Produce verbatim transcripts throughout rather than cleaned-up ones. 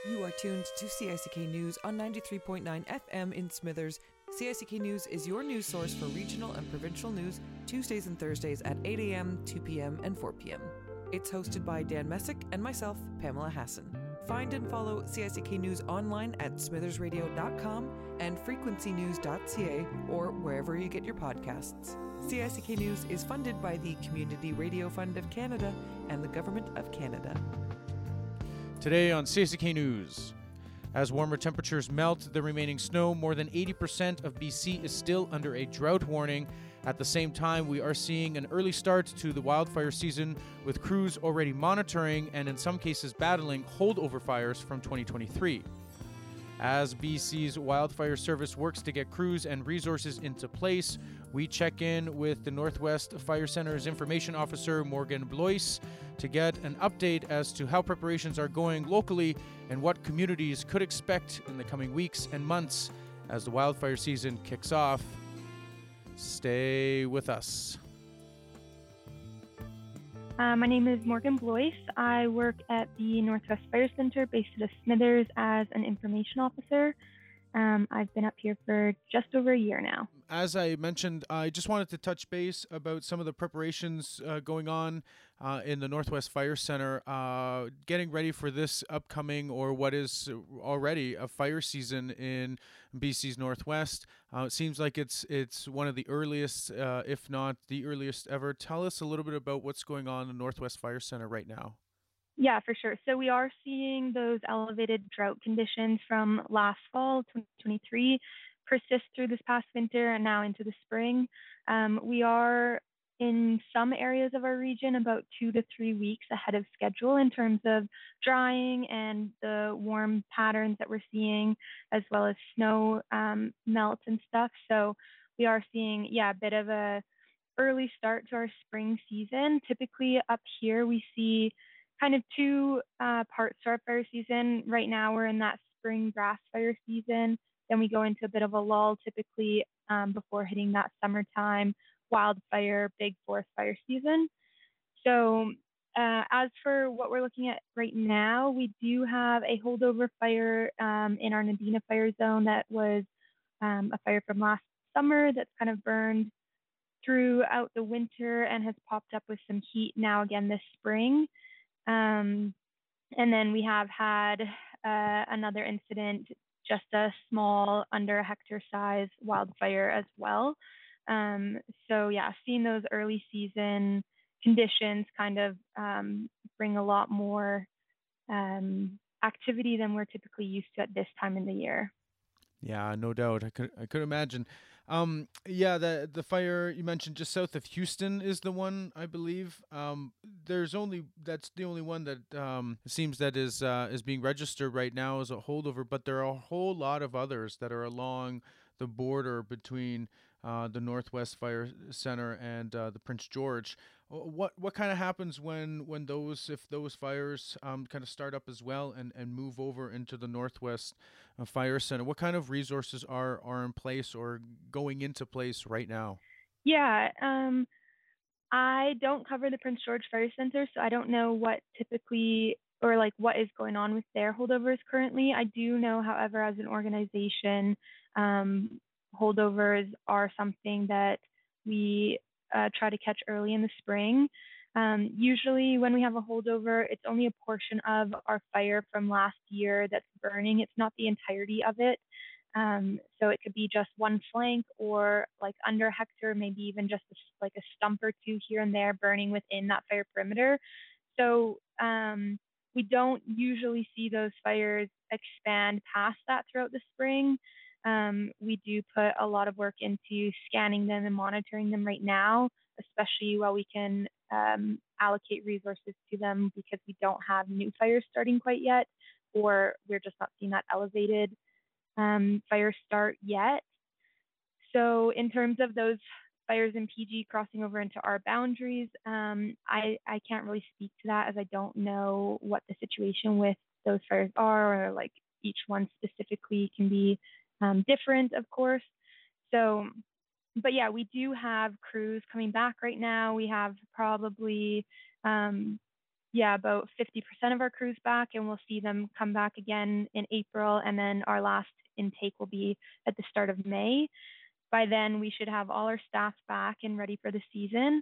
You are tuned to C I C K News on ninety-three point nine F M in Smithers. C I C K News is your news source for regional and provincial news, Tuesdays and Thursdays at eight a.m., two p.m. and four p.m. It's hosted by Dan Messick and myself, Pamela Hassan. Find and follow C I C K News online at smithers radio dot com and frequency news dot c a or wherever you get your podcasts. C I C K News is funded by the Community Radio Fund of Canada and the Government of Canada. Today on C I C K News, as warmer temperatures melt the remaining snow, more than eighty percent of B C is still under a drought warning. At the same time, we are seeing an early start to the wildfire season, with crews already monitoring and in some cases battling holdover fires from twenty twenty-three. As B C's wildfire service works to get crews and resources into place, we check in with the Northwest Fire Center's information officer, Morgan Blois, to get an update as to how preparations are going locally and what communities could expect in the coming weeks and months as the wildfire season kicks off. Stay with us. Uh, my name is Morgan Blois. I work at the Northwest Fire Center based at Smithers as an information officer. Um, I've been up here for just over a year now. As I mentioned, I just wanted to touch base about some of the preparations uh, going on uh, in the Northwest Fire Center, uh, getting ready for this upcoming or what is already a fire season in B C's Northwest. Uh, it seems like it's it's one of the earliest, uh, if not the earliest ever. Tell us a little bit about what's going on in the Northwest Fire Center right now. Yeah, for sure. So we are seeing those elevated drought conditions from last fall, twenty twenty-three, persist through this past winter and now into the spring. Um, we are in some areas of our region about two to three weeks ahead of schedule in terms of drying and the warm patterns that we're seeing, as well as snow um, melt and stuff. So we are seeing, yeah, a bit of a early start to our spring season. Typically up here, we see kind of two uh, parts to our fire season. Right now, we're in that spring grass fire season. Then we go into a bit of a lull, typically um, before hitting that summertime wildfire, big forest fire season. So uh, as for what we're looking at right now, we do have a holdover fire um, in our Nadina fire zone that was um, a fire from last summer that's kind of burned throughout the winter and has popped up with some heat now again this spring. Um, and then we have had uh, another incident, just a small, under a hectare size wildfire as well. Um, so yeah, seeing those early season conditions kind of um, bring a lot more um, activity than we're typically used to at this time in the year. Yeah, no doubt. I could I could imagine. Um, yeah, the the fire you mentioned just south of Houston is the one, I believe. Um, there's only that's the only one that um, seems that is uh, is being registered right now as a holdover, but there are a whole lot of others that are along the border between uh, the Northwest Fire Center and uh, the Prince George. What what kind of happens when when those if those fires um, kind of start up as well and, and move over into the Northwest uh, Fire Center? What kind of resources are are in place or going into place right now? Yeah, um, I don't cover the Prince George Fire Center, so I don't know what typically or like what is going on with their holdovers currently. I do know, however, as an organization, um, holdovers are something that we uh, try to catch early in the spring. Um, usually when we have a holdover, it's only a portion of our fire from last year that's burning. It's not the entirety of it. Um, so it could be just one flank or like under a hectare, maybe even just a, like a stump or two here and there burning within that fire perimeter. So um, we don't usually see those fires expand past that throughout the spring. Um, we do put a lot of work into scanning them and monitoring them right now, especially while we can um, allocate resources to them because we don't have new fires starting quite yet, or we're just not seeing that elevated um, fire start yet. So in terms of those fires in P G crossing over into our boundaries, um, I, I can't really speak to that as I don't know what the situation with those fires are, or like each one specifically can be Um, different, of course. So, but yeah, we do have crews coming back right now. We have probably um, yeah, about fifty percent of our crews back, and we'll see them come back again in April, and then our last intake will be at the start of May. By then, we should have all our staff back and ready for the season.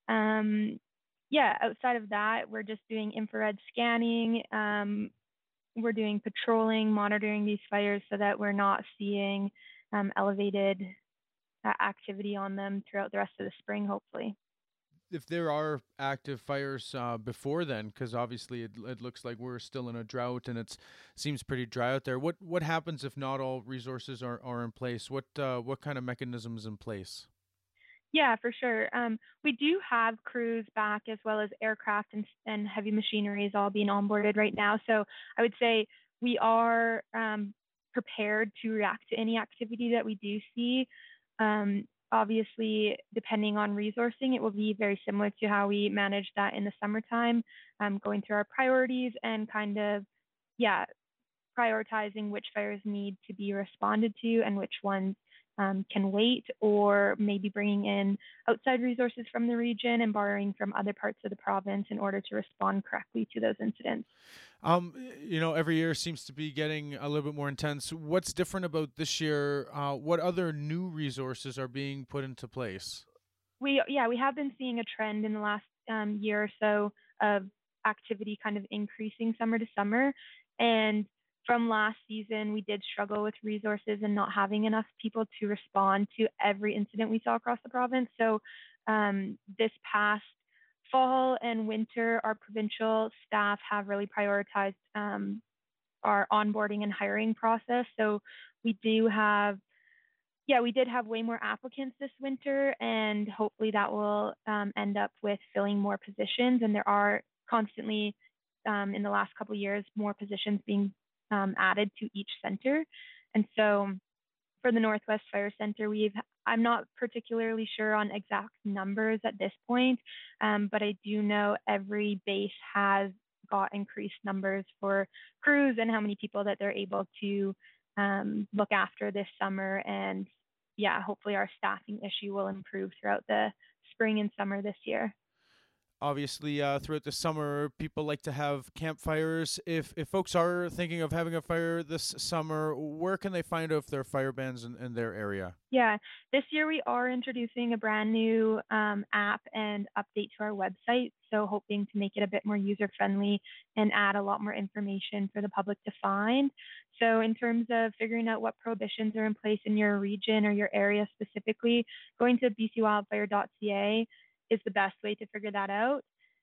Um, yeah, outside of that, we're just doing infrared scanning. Um, we're doing patrolling, monitoring these fires so that we're not seeing um, elevated uh, activity on them throughout the rest of the spring, hopefully. If there are active fires uh, before then, because obviously it, it looks like we're still in a drought and it seems pretty dry out there. What what happens if not all resources are, are in place? What uh, what kind of mechanisms in place? Yeah, for sure. Um, we do have crews back as well as aircraft and, and heavy machinery is all being onboarded right now. So I would say we are um, prepared to react to any activity that we do see. Um, obviously, depending on resourcing, it will be very similar to how we managed that in the summertime, um, going through our priorities and kind of, yeah, prioritizing which fires need to be responded to and which ones um, can wait, or maybe bringing in outside resources from the region and borrowing from other parts of the province in order to respond correctly to those incidents. Um, you know, every year seems to be getting a little bit more intense. What's different about this year? Uh, what other new resources are being put into place? We, yeah, we have been seeing a trend in the last um, year or so of activity kind of increasing summer to summer. And from last season, we did struggle with resources and not having enough people to respond to every incident we saw across the province. So um, this past fall and winter, our provincial staff have really prioritized um, our onboarding and hiring process. So we do have, yeah, we did have way more applicants this winter, and hopefully that will um, end up with filling more positions. And there are constantly, um, in the last couple of years, more positions being um, added to each center. And so for the Northwest Fire Center, we've, I'm not particularly sure on exact numbers at this point, um, but I do know every base has got increased numbers for crews and how many people that they're able to um, look after this summer. And yeah, hopefully our staffing issue will improve throughout the spring and summer this year. Obviously, uh, throughout the summer, people like to have campfires. If if folks are thinking of having a fire this summer, where can they find out if there are fire bans in, in their area? Yeah, this year we are introducing a brand new um, app and update to our website. So hoping to make it a bit more user friendly and add a lot more information for the public to find. So in terms of figuring out what prohibitions are in place in your region or your area specifically, going to b c wildfire dot c a is the best way to figure that out.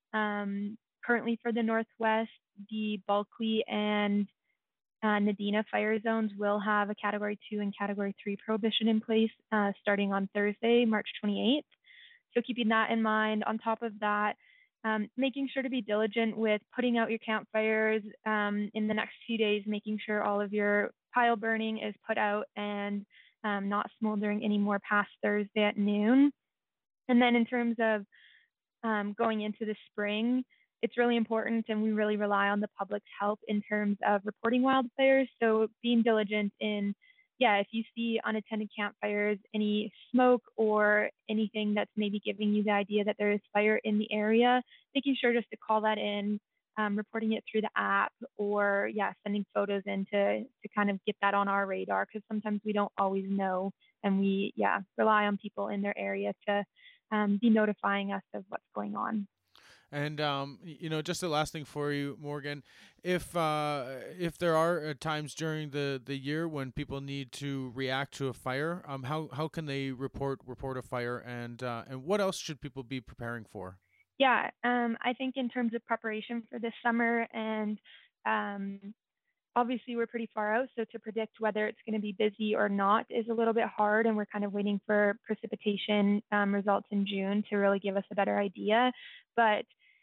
Um, currently for the Northwest, the Bulkley and uh, Nadina fire zones will have a Category two and Category three prohibition in place uh, starting on Thursday, March twenty-eighth. So keeping that in mind. On top of that, um, making sure to be diligent with putting out your campfires um, in the next few days, making sure all of your pile burning is put out and um, not smoldering anymore past Thursday at noon. And then in terms of um, going into the spring, it's really important, and we really rely on the public's help in terms of reporting wildfires. So being diligent in, yeah, if you see unattended campfires, any smoke or anything that's maybe giving you the idea that there is fire in the area, making sure just to call that in, um, reporting it through the app, or yeah, sending photos in to, to kind of get that on our radar, because sometimes we don't always know, and we, yeah, rely on people in their area to um, be notifying us of what's going on. And um, you know, just the last thing for you, Morgan, if uh, if there are uh, times during the, the year when people need to react to a fire, um, how how can they report report a fire, and uh, and what else should people be preparing for? Yeah, um, I think in terms of preparation for this summer, and um, obviously we're pretty far out, so to predict whether it's going to be busy or not is a little bit hard, and we're kind of waiting for precipitation um, results in June to really give us a better idea. But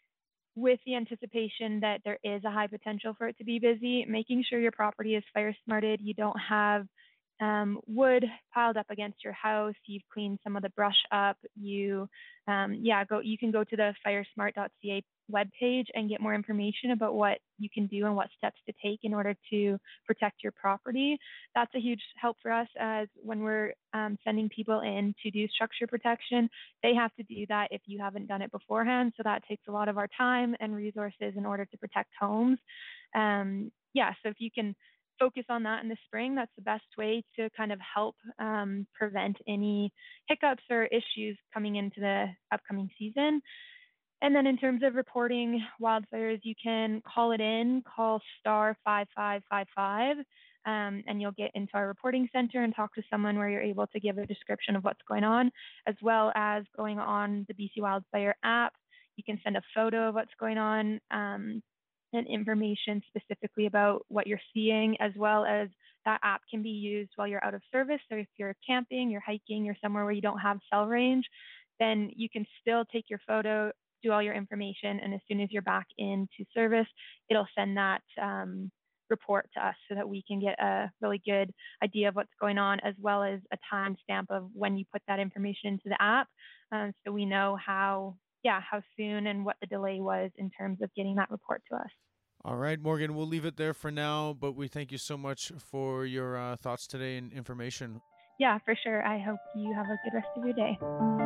with the anticipation that there is a high potential for it to be busy, making sure your property is fire smarted, you don't have um, wood piled up against your house, you've cleaned some of the brush up, you, um, yeah, go. You can go to the firesmart dot c a webpage and get more information about what you can do and what steps to take in order to protect your property. That's a huge help for us, as when we're um, sending people in to do structure protection, they have to do that if you haven't done it beforehand. So that takes a lot of our time and resources in order to protect homes. Um, yeah, so if you can focus on that in the spring, that's the best way to kind of help um, prevent any hiccups or issues coming into the upcoming season. And then in terms of reporting wildfires, you can call it in, call star five five five five, um, and you'll get into our reporting center and talk to someone where you're able to give a description of what's going on, as well as going on the B C Wildfire app. You can send a photo of what's going on um, and information specifically about what you're seeing, as well as that app can be used while you're out of service. So if you're camping, you're hiking, you're somewhere where you don't have cell range, then you can still take your photo, do all your information, and as soon as you're back into service, it'll send that um, report to us so that we can get a really good idea of what's going on, as well as a timestamp of when you put that information into the app, um, so we know how, yeah, how soon and what the delay was in terms of getting that report to us. All right, Morgan, we'll leave it there for now, but we thank you so much for your uh, thoughts today and information. Yeah, for sure. I hope you have a good rest of your day.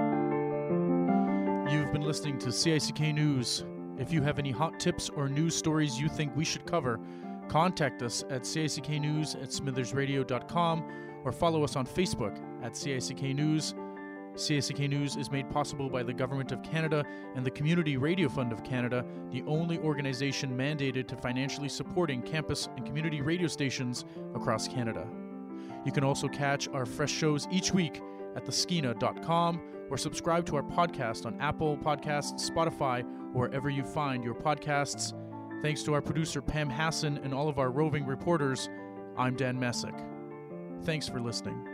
You've been listening to C I C K News. If you have any hot tips or news stories you think we should cover, contact us at C I C K News at smithers radio dot com or follow us on Facebook at C I C K News. C I C K News is made possible by the Government of Canada and the Community Radio Fund of Canada, the only organization mandated to financially supporting campus and community radio stations across Canada. You can also catch our fresh shows each week at the skeena dot com or subscribe to our podcast on Apple Podcasts, Spotify, or wherever you find your podcasts. Thanks to our producer Pam Hassan and all of our roving reporters, I'm Dan Messick. Thanks for listening.